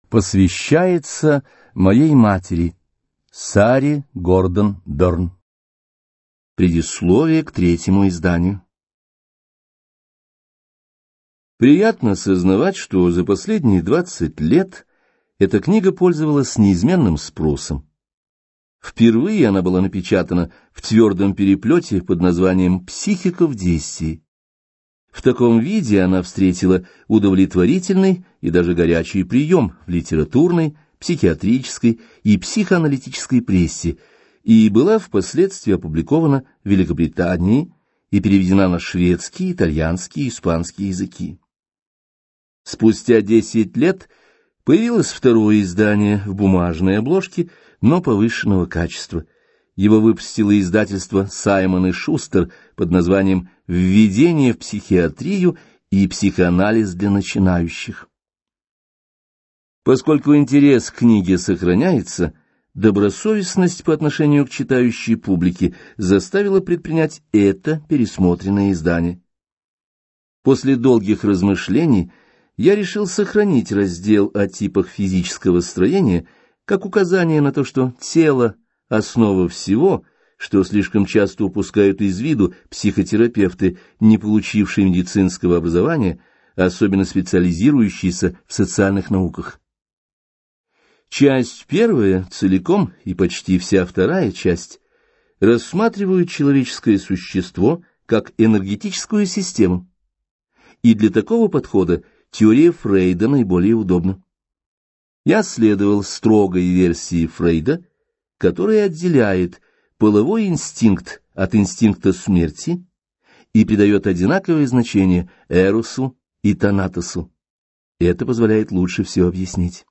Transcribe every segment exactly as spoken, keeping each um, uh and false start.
Посвящается моей матери, Саре Гордон Бёрн. Предисловие к третьему изданию. Приятно сознавать, что за последние двадцать лет эта книга пользовалась неизменным спросом. Впервые она была напечатана в твердом переплете под названием «Психика в действии». В таком виде она встретила удовлетворительный и даже горячий прием в литературной, психиатрической и психоаналитической прессе и была впоследствии опубликована в Великобритании и переведена на шведский, итальянский и испанский языки. Спустя десять лет появилось второе издание в бумажной обложке, но повышенного качества. Его выпустило издательство «Саймон и Шустер» под названием «Введение в психиатрию и психоанализ для начинающих». Поскольку интерес к книге сохраняется, добросовестность по отношению к читающей публике заставила предпринять это пересмотренное издание. После долгих размышлений я решил сохранить раздел о типах физического строения как указание на то, что тело – основа всего, что слишком часто упускают из виду психотерапевты, не получившие медицинского образования, особенно специализирующиеся в социальных науках. Часть первая целиком и почти вся вторая часть рассматривают человеческое существо как энергетическую систему. И для такого подхода теория Фрейда наиболее удобна. Я следовал строгой версии Фрейда, которая отделяет половой инстинкт от инстинкта смерти и придает одинаковое значение эросу и танатосу. Это позволяет лучше все объяснить.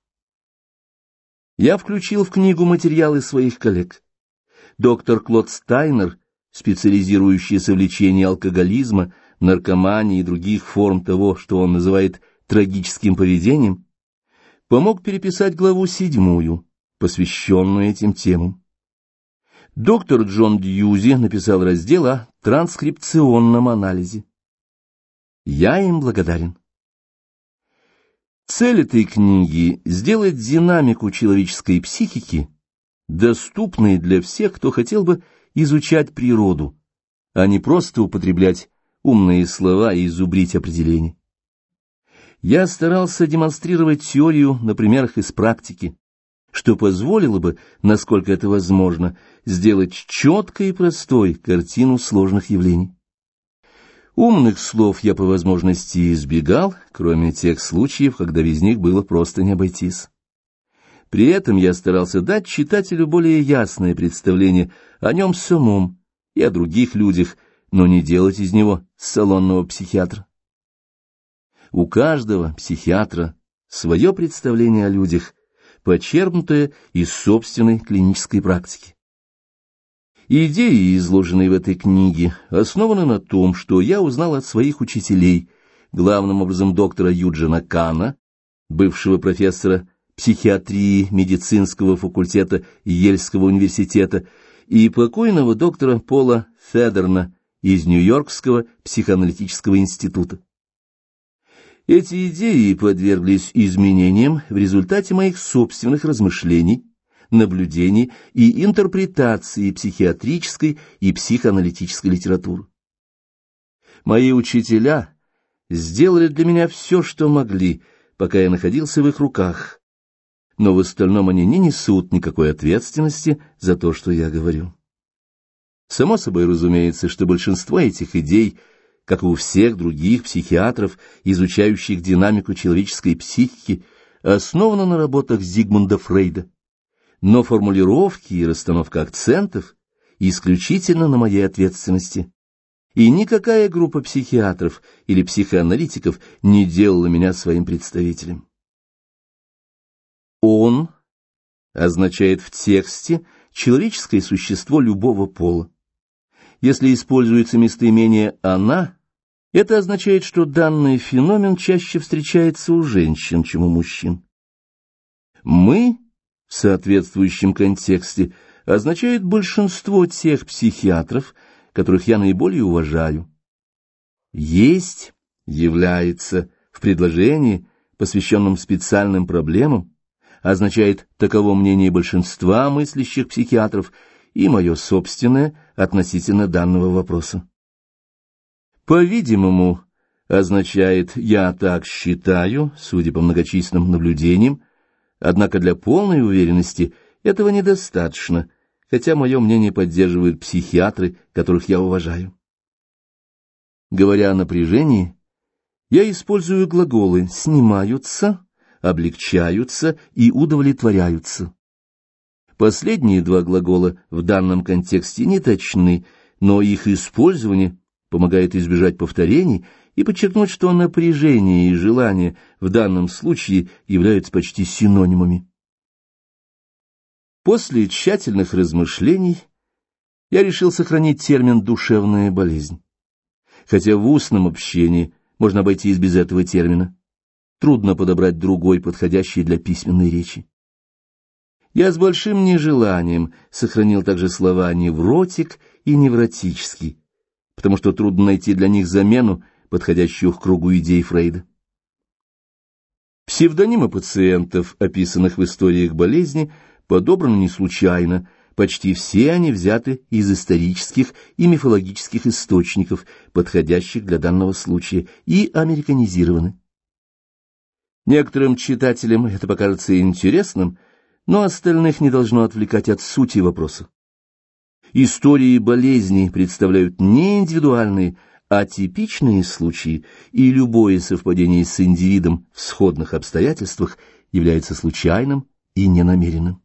Я включил в книгу материалы своих коллег. Доктор Клод Стайнер, специализирующийся в лечении алкоголизма, наркомании и других форм того, что он называет трагическим поведением, помог переписать главу седьмую, посвященную этим темам. Доктор Джон Дьюзи написал раздел о транскрипционном анализе. Я им благодарен. Цель этой книги — сделать динамику человеческой психики доступной для всех, кто хотел бы изучать природу, а не просто употреблять умные слова и зубрить определения. Я старался демонстрировать теорию на примерах из практики, что позволило бы, насколько это возможно, сделать четкой и простой картину сложных явлений. Умных слов я по возможности избегал, кроме тех случаев, когда без них было просто не обойтись. При этом я старался дать читателю более ясное представление о нем самом и о других людях, но не делать из него салонного психиатра. У каждого психиатра свое представление о людях, почерпнутое из собственной клинической практики. Идеи, изложенные в этой книге, основаны на том, что я узнал от своих учителей, главным образом доктора Юджина Кана, бывшего профессора психиатрии медицинского факультета Йельского университета, и покойного доктора Пола Федерна из Нью-Йоркского психоаналитического института. Эти идеи подверглись изменениям в результате моих собственных размышлений, наблюдений и интерпретации психиатрической и психоаналитической литературы. Мои учителя сделали для меня все, что могли, пока я находился в их руках, но в остальном они не несут никакой ответственности за то, что я говорю. Само собой разумеется, что большинство этих идей, как и у всех других психиатров, изучающих динамику человеческой психики, основано на работах Зигмунда Фрейда. Но формулировки и расстановка акцентов исключительно на моей ответственности. И никакая группа психиатров или психоаналитиков не делала меня своим представителем. «Он» означает в тексте человеческое существо любого пола. Если используется местоимение «она», это означает, что данный феномен чаще встречается у женщин, чем у мужчин. «Мы» в соответствующем контексте означает большинство тех психиатров, которых я наиболее уважаю. «Есть» является в предложении, посвященном специальным проблемам, означает таково мнение большинства мыслящих психиатров и мое собственное относительно данного вопроса. По-видимому, означает «я так считаю», судя по многочисленным наблюдениям, однако для полной уверенности этого недостаточно, хотя мое мнение поддерживают психиатры, которых я уважаю. Говоря о напряжении, я использую глаголы «снимаются», «облегчаются» и «удовлетворяются». Последние два глагола в данном контексте не точны, но их использование помогает избежать повторений и подчеркнуть, что напряжение и желание в данном случае являются почти синонимами. После тщательных размышлений я решил сохранить термин «душевная болезнь». Хотя в устном общении можно обойтись без этого термина, трудно подобрать другой, подходящий для письменной речи. Я с большим нежеланием сохранил также слова «невротик» и «невротический», потому что трудно найти для них замену, подходящую к кругу идей Фрейда. Псевдонимы пациентов, описанных в историях болезни, подобраны не случайно, почти все они взяты из исторических и мифологических источников, подходящих для данного случая, и американизированы. Некоторым читателям это покажется интересным, но остальных не должно отвлекать от сути вопроса. Истории болезней представляют не индивидуальные, а типичные случаи, и любое совпадение с индивидом в сходных обстоятельствах является случайным и ненамеренным.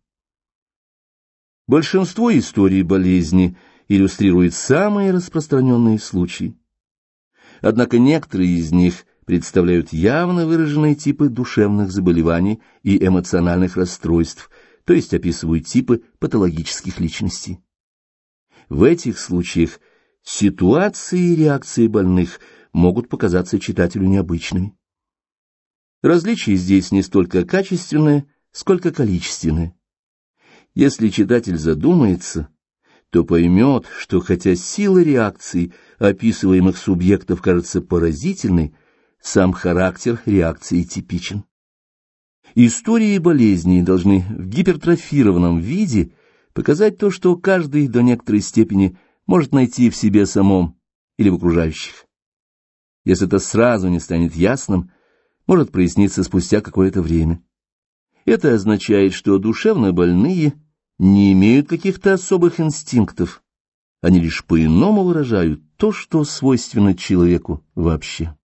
Большинство историй болезни иллюстрирует самые распространенные случаи. Однако некоторые из них представляют явно выраженные типы душевных заболеваний и эмоциональных расстройств, то есть описывают типы патологических личностей. В этих случаях ситуации и реакции больных могут показаться читателю необычными. Различие здесь не столько качественное, сколько количественное. Если читатель задумается, то поймет, что хотя сила реакций описываемых субъектов кажется поразительной, сам характер реакции типичен. Истории болезней должны в гипертрофированном виде показать то, что каждый до некоторой степени может найти в себе самом или в окружающих. Если это сразу не станет ясным, может проясниться спустя какое-то время. Это означает, что душевно больные не имеют каких-то особых инстинктов, они лишь по-иному выражают то, что свойственно человеку вообще.